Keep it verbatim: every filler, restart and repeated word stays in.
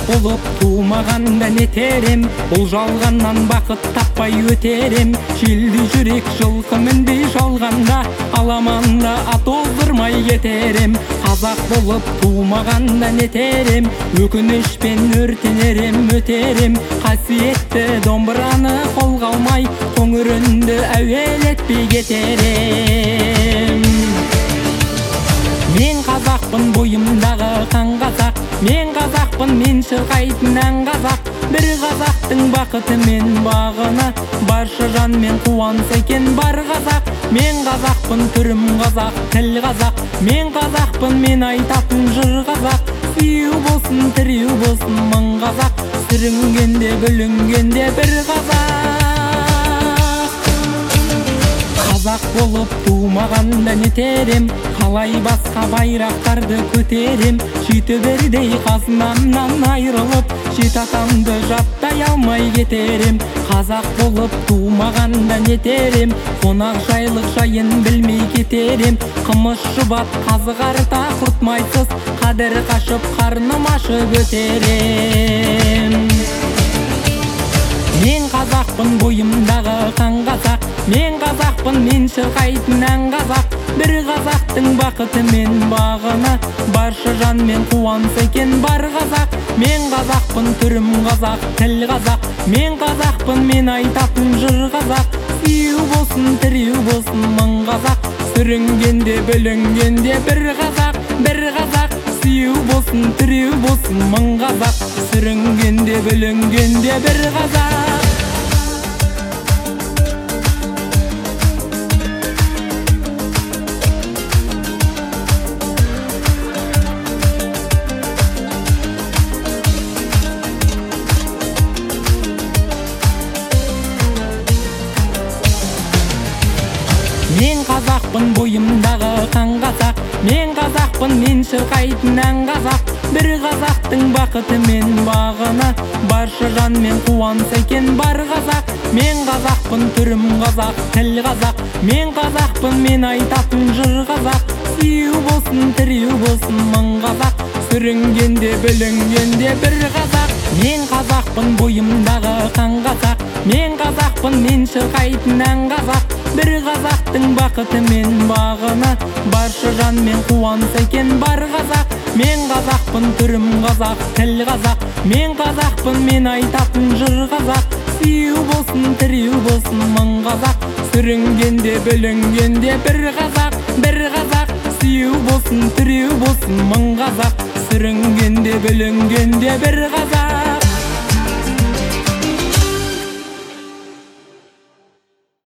болып тумағанда нетерем, бұл жалғаннан бақыт таппай өтерем. Желді жүрек жылқы мінбей жалғанда, аламанда ат оздырмай кетерем. Қазақ болып тумағанда нетерем, өкінішпен өртенерем, өтерем. Қасиетті домбыраны қолға алмай, қоңырынды әуелетпей кетерем. Мен қазақпын, бойымдағы қан қазақ, мен қазақпын, мен шырқайтын ән қазақ. Бір қазақтың бақыты мен бағына, барша жанмен қуанса екен бар қазақ. Мен қазақпын, түрім қазақ, тіл қазақ, мен қазақпын, мен айтатын жыр қазақ. Сүйеу болсын, тіреу болсын мың қазақ, сүрінгенде бүлінгенде бір қазақ. Қазақ болып тумағанда нетерем, қалай басқа байрақтарды көтерем. Жеті бірдей қазынамнан айрылып, жеті атамды жаттай алмай кетерем. Қазақ болып тумағанда нетерем, қонақ жайлық жайын білмей кетерем. Қымыз шұбат қазы қарта құртмайсыз, қадір қашып қарным ашып өтерем. Мен қазақпын, бойымдағы қан қазақ, мен қазақпын, мен шырқайтын ән қазақ. Бір қазақтың бақыты мен бағына, барша жанмен қуанса екен бар қазақ. Мен қазақпын, түрім қазақ, тіл қазақ, мен қазақпын, мен айтатын жыр қазақ. Сүйеу болсын, тіреу болсын мың қазақ, сүрінгенде бүлінгенде бір қазақ. Бір қазақ, сүйеу болсын, тіреу болсын мың қазақ, сүрінгенде бүлінгенде бір қазақ. Мен қазақпын, бойымдағы қан қазақ, мен қазақпын, мен шырқайтын ән қазақ. Бір қазақтың бақыты мен бағына, барша жанмен қуанса екен бар қазақ. Мен қазақпын, түрім қазақ, тіл қазақ, мен қазақпын, мен айтатын жыр қазақ. Сүйеу болсын, тіреу болсын мың қазақ, сүрінгенде бүлінгенде бір қазақ. Мен қазақпын, бойымдағы қан қазақ, мен қазақпын, мен шырқайтын ән қазақ. Бір қазақтың бақыты мен бағына, барша жанмен қуанса екен бар қазақ. Мен қазақпын, түрім қазақ, тіл қазақ, мен қазақпын, мен айтатын жыр қазақ. Сүйеу болсын, тіреу болсын мың қазақ, сүрінгенде бүлінгенде бір қазақ. Бір қазақ, сүйеу болсын, тіреу болсын мың қазақ, сүрінгенде бүлінгенде бір қазақ.